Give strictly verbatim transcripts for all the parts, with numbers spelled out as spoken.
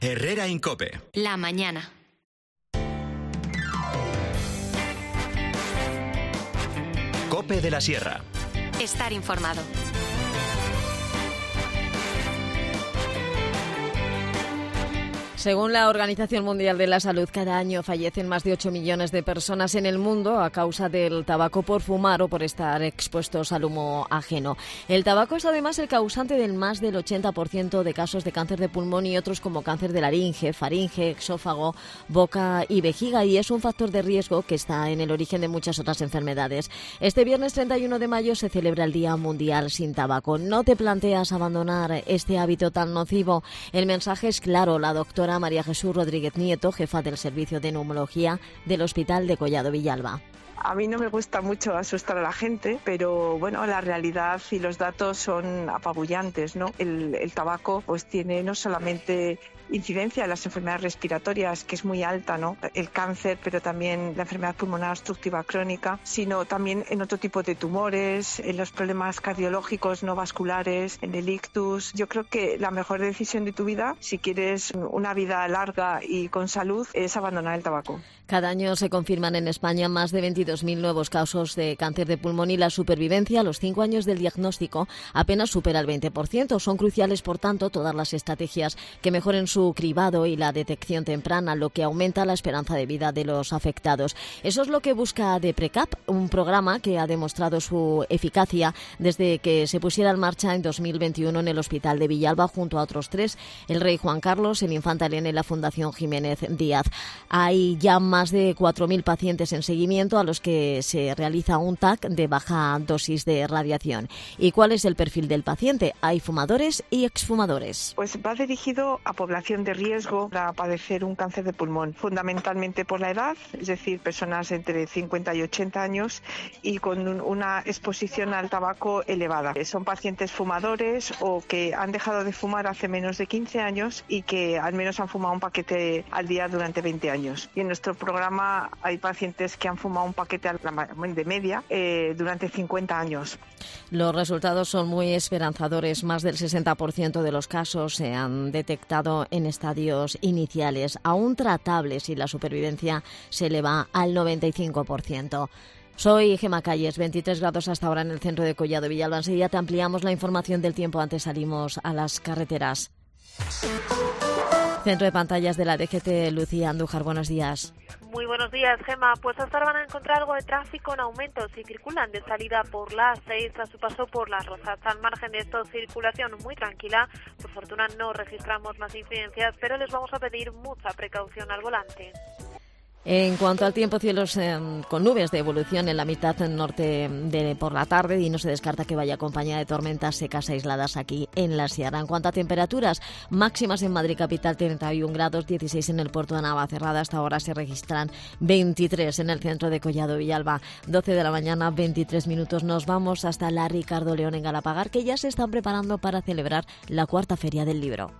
Herrera en COPE. La mañana. COPE de la Sierra. Estar informado. Según la Organización Mundial de la Salud, cada año fallecen más de ocho millones de personas en el mundo a causa del tabaco por fumar o por estar expuestos al humo ajeno. El tabaco es además el causante del más del ochenta por ciento de casos de cáncer de pulmón y otros como cáncer de laringe, faringe, exófago, boca y vejiga, y es un factor de riesgo que está en el origen de muchas otras enfermedades. Este viernes treinta y uno de mayo se celebra el Día Mundial sin Tabaco. ¿No te planteas abandonar este hábito tan nocivo? El mensaje es claro. La doctora María Jesús Rodríguez Nieto, jefa del Servicio de Neumología del Hospital de Collado Villalba. A mí no me gusta mucho asustar a la gente, pero bueno, la realidad y los datos son apabullantes, ¿no? El, el tabaco pues tiene no solamente incidencia en las enfermedades respiratorias, que es muy alta, ¿no? El cáncer, pero también la enfermedad pulmonar obstructiva crónica, sino también en otro tipo de tumores, en los problemas cardiológicos no vasculares, en el ictus. Yo creo que la mejor decisión de tu vida, si quieres una vida larga y con salud, es abandonar el tabaco. Cada año se confirman en España más de veintidós mil nuevos casos de cáncer de pulmón y la supervivencia a los cinco años del diagnóstico apenas supera el veinte por ciento. Son cruciales, por tanto, todas las estrategias que mejoren su cribado y la detección temprana, lo que aumenta la esperanza de vida de los afectados. Eso es lo que busca DEPRECAP, un programa que ha demostrado su eficacia desde que se pusiera en marcha en dos mil veintiuno en el Hospital de Villalba junto a otros tres, el Rey Juan Carlos, el Infanta Elena y la Fundación Jiménez Díaz. Hay ya más de cuatro mil pacientes en seguimiento a los que se realiza un T A C de baja dosis de radiación. ¿Y cuál es el perfil del paciente? Hay fumadores y exfumadores. Pues va dirigido a población de riesgo para padecer un cáncer de pulmón, fundamentalmente por la edad, es decir, personas entre cincuenta y ochenta años y con un, una exposición al tabaco elevada. Son pacientes fumadores o que han dejado de fumar hace menos de quince años y que al menos han fumado un paquete al día durante veinte años. Y en nuestro programa hay pacientes que han fumado un paquete de media eh, durante cincuenta años. Los resultados son muy esperanzadores. Más del sesenta por ciento de los casos se han detectado en estadios iniciales, aún tratables, y la supervivencia se eleva al noventa y cinco por ciento. Soy Gema Calles, veintitrés grados hasta ahora en el centro de Collado Villalba. Enseguida te ampliamos la información del tiempo, antes salimos a las carreteras. Centro de pantallas de la D G T, Lucía Andújar, buenos días. Muy buenos días, Gema. Pues hasta ahora van a encontrar algo de tráfico en aumento si circulan de salida por la A seis a su paso por Las Rozas. Al margen de esto, circulación muy tranquila. Por fortuna no registramos más incidencias, pero les vamos a pedir mucha precaución al volante. En cuanto al tiempo, cielos eh, con nubes de evolución en la mitad norte de por la tarde, y no se descarta que vaya acompañada de tormentas secas aisladas aquí en la Sierra. En cuanto a temperaturas, máximas en Madrid capital treinta y un grados, dieciséis en el puerto de Navacerrada. Hasta ahora se registran veintitrés en el centro de Collado Villalba. doce de la mañana, veintitrés minutos. Nos vamos hasta la Ricardo León en Galapagar, que ya se están preparando para celebrar la cuarta Feria del Libro.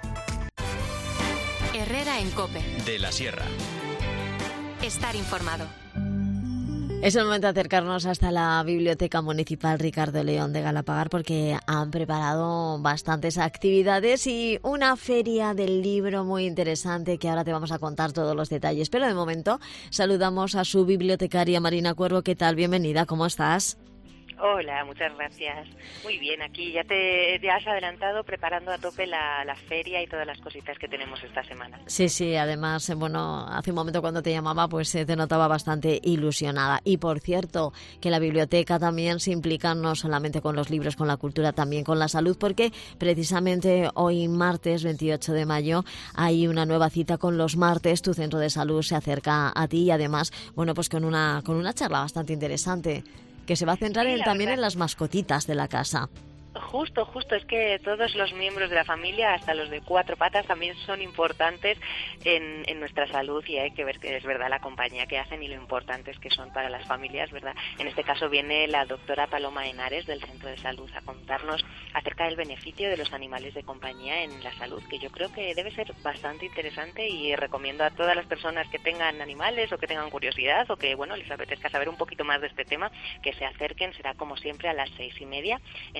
Herrera en COPE. De la Sierra. Estar informado. Es el momento de acercarnos hasta la Biblioteca Municipal Ricardo León de Galapagar, porque han preparado bastantes actividades y una feria del libro muy interesante que ahora te vamos a contar todos los detalles. Pero de momento saludamos a su bibliotecaria Marina Cuervo. ¿Qué tal? Bienvenida, ¿cómo estás? Hola, muchas gracias. Muy bien, aquí ya te ya has adelantado preparando a tope la, la feria y todas las cositas que tenemos esta semana. Sí, sí, además, bueno, hace un momento cuando te llamaba, pues eh, te notaba bastante ilusionada. Y por cierto, que la biblioteca también se implica no solamente con los libros, con la cultura, también con la salud, porque precisamente hoy, martes veintiocho de mayo, hay una nueva cita con los martes. Tu centro de salud se acerca a ti y además, bueno, pues con una, con una charla bastante interesante, que se va a centrar sí, en, también verdad. en las mascotitas de la casa. Justo, justo, es que todos los miembros de la familia, hasta los de cuatro patas, también son importantes en, en nuestra salud, y hay que ver que es verdad la compañía que hacen y lo importantes que son para las familias, ¿verdad? En este caso viene la doctora Paloma Henares del Centro de Salud a contarnos acerca del beneficio de los animales de compañía en la salud, que yo creo que debe ser bastante interesante, y recomiendo a todas las personas que tengan animales o que tengan curiosidad o que, bueno, les apetezca saber un poquito más de este tema, que se acerquen. Será como siempre a las seis y media en la biblioteca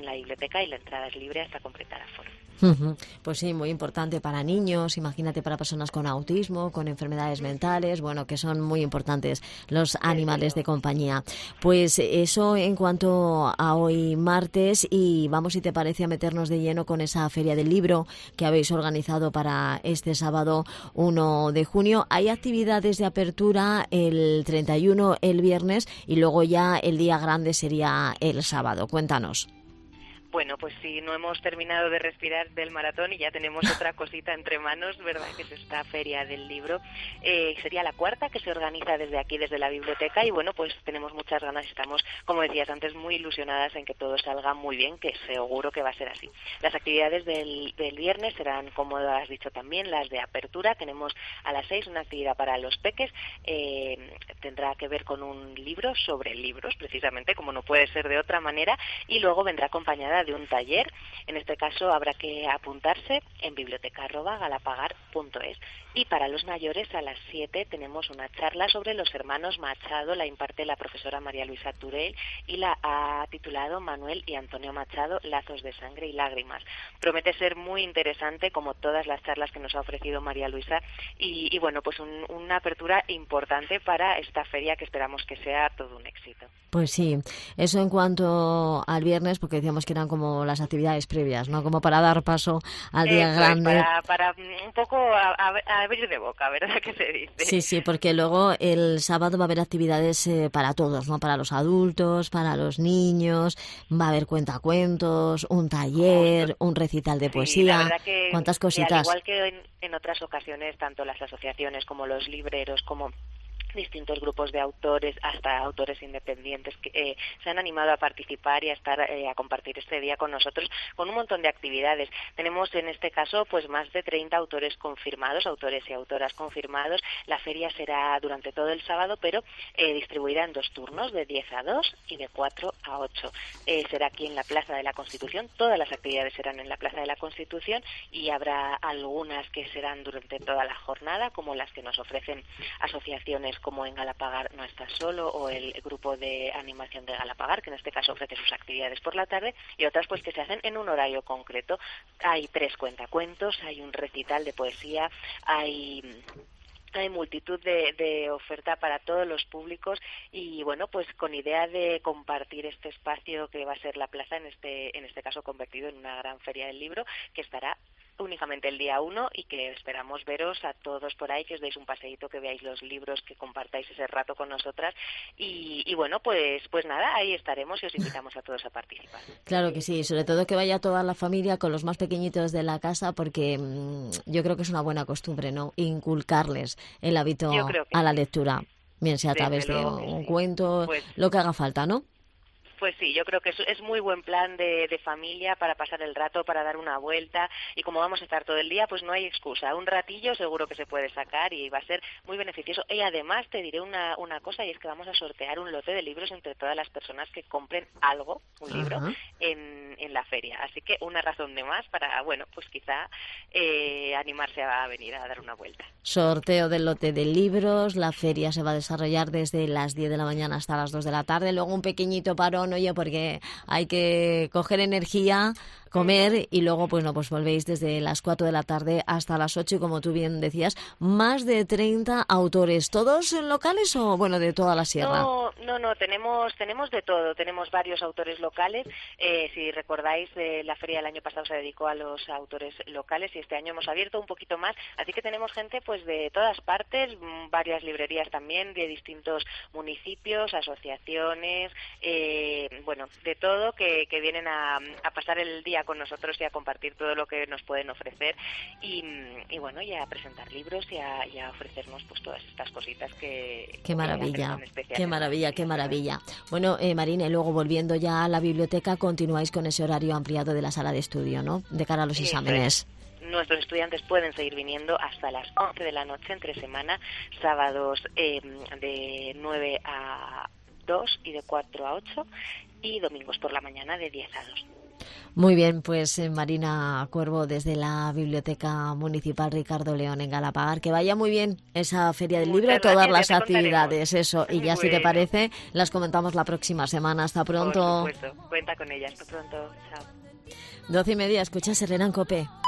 biblioteca y la entrada es libre hasta completar aforo. Pues sí, muy importante para niños, imagínate para personas con autismo, con enfermedades mentales, bueno, que son muy importantes los animales de compañía. Pues eso en cuanto a hoy martes, y vamos, si te parece, a meternos de lleno con esa feria del libro que habéis organizado para este sábado uno de junio. Hay actividades de apertura el treinta y uno, el viernes, y luego ya el día grande sería el sábado. Cuéntanos. Bueno, pues si no hemos terminado de respirar del maratón y ya tenemos otra cosita entre manos, ¿verdad?, que es esta feria del libro. Eh, sería la cuarta que se organiza desde aquí, desde la biblioteca, y bueno, pues tenemos muchas ganas, estamos, como decías antes, muy ilusionadas en que todo salga muy bien, que seguro que va a ser así. Las actividades del, del viernes serán, como has dicho también, las de apertura. Tenemos a las seis una actividad para los peques, eh, tendrá que ver con un libro sobre libros, precisamente, como no puede ser de otra manera, y luego vendrá acompañada de un taller. En este caso habrá que apuntarse en biblioteca arroba galapagar punto es. Y para los mayores, a las siete tenemos una charla sobre los hermanos Machado, la imparte la profesora María Luisa Turell y la ha titulado Manuel y Antonio Machado, Lazos de Sangre y Lágrimas. Promete ser muy interesante, como todas las charlas que nos ha ofrecido María Luisa, y, y bueno, pues un, una apertura importante para esta feria, que esperamos que sea todo un éxito. Pues sí, eso en cuanto al viernes, porque decíamos que eran como las actividades previas, ¿no? Como para dar paso al día Eso grande. Es, para, para un poco a, a, a abrir de boca, ¿verdad?, que se dice. Sí, sí, porque luego el sábado va a haber actividades eh, para todos, ¿no? Para los adultos, para los niños, va a haber cuentacuentos, un taller, Justo. un recital de poesía. Sí, la verdad que, ¿Cuántas cositas? Que al igual que en, en otras ocasiones, tanto las asociaciones como los libreros, como distintos grupos de autores, hasta autores independientes, que eh, se han animado a participar y a estar eh, a compartir este día con nosotros, con un montón de actividades. Tenemos en este caso pues más de treinta autores confirmados, autores y autoras confirmados. La feria será durante todo el sábado, pero eh, distribuida en dos turnos, de diez a dos y de cuatro a ocho. Eh, será aquí en la Plaza de la Constitución. Todas las actividades serán en la Plaza de la Constitución, y habrá algunas que serán durante toda la jornada, como las que nos ofrecen asociaciones como en Galapagar No Estás Solo, o el grupo de animación de Galapagar, que en este caso ofrece sus actividades por la tarde, y otras pues que se hacen en un horario concreto. Hay tres cuentacuentos, hay un recital de poesía, hay... Hay multitud de, de oferta para todos los públicos, y bueno, pues con idea de compartir este espacio que va a ser la plaza, en este en este caso convertido en una gran feria del libro, que estará únicamente el día uno, y que esperamos veros a todos por ahí, que os deis un paseíto, que veáis los libros, que compartáis ese rato con nosotras, y, y bueno, pues pues nada, ahí estaremos y os invitamos a todos a participar. Claro que sí, sobre todo que vaya toda la familia con los más pequeñitos de la casa, porque mmm, yo creo que es una buena costumbre, ¿no?, inculcarles el hábito a la lectura, bien sea a través de un sí. cuento, pues, lo que haga falta, ¿no? Pues sí, yo creo que es, es muy buen plan de, de familia para pasar el rato, para dar una vuelta, y como vamos a estar todo el día, pues no hay excusa. Un ratillo seguro que se puede sacar y va a ser muy beneficioso. Y además te diré una, una cosa, y es que vamos a sortear un lote de libros entre todas las personas que compren algo, un Ajá. libro, en, en la feria. Así que una razón de más para, bueno, pues quizá eh, animarse a venir a dar una vuelta. Sorteo del lote de libros. La feria se va a desarrollar desde las diez de la mañana hasta las dos de la tarde. Luego un pequeñito parón, oye, porque hay que coger energía, comer, y luego pues no, pues volvéis desde las cuatro de la tarde hasta las ocho, y como tú bien decías, más de treinta autores, ¿todos locales o bueno, de toda la sierra? No, no, no, tenemos tenemos de todo, tenemos varios autores locales. Eh, si recordáis, eh, la feria del año pasado se dedicó a los autores locales, y este año hemos abierto un poquito más, así que tenemos gente pues de todas partes, varias librerías también de distintos municipios, asociaciones, eh, bueno, de todo, que, que vienen a, a pasar el día con nosotros y a compartir todo lo que nos pueden ofrecer, y, y bueno, y a presentar libros y a, y a ofrecernos pues todas estas cositas que... Qué maravilla, qué maravilla, qué maravilla. Bueno, eh, Marina, y luego volviendo ya a la biblioteca, continuáis con ese horario ampliado de la sala de estudio, ¿no?, de cara a los sí, exámenes. Nuestros estudiantes pueden seguir viniendo hasta las once de la noche entre semana, sábados eh, de nueve a dos y de cuatro a ocho, y domingos por la mañana de diez a dos. Muy bien, pues eh, Marina Cuervo, desde la Biblioteca Municipal Ricardo León en Galapagar, que vaya muy bien esa Feria del Libro, todas las actividades, eso, y ya si te parece, las comentamos la próxima semana. Hasta pronto. Por supuesto, cuenta con ellas. Hasta pronto, chao. Doce y media, escuchas Herrera en COPE.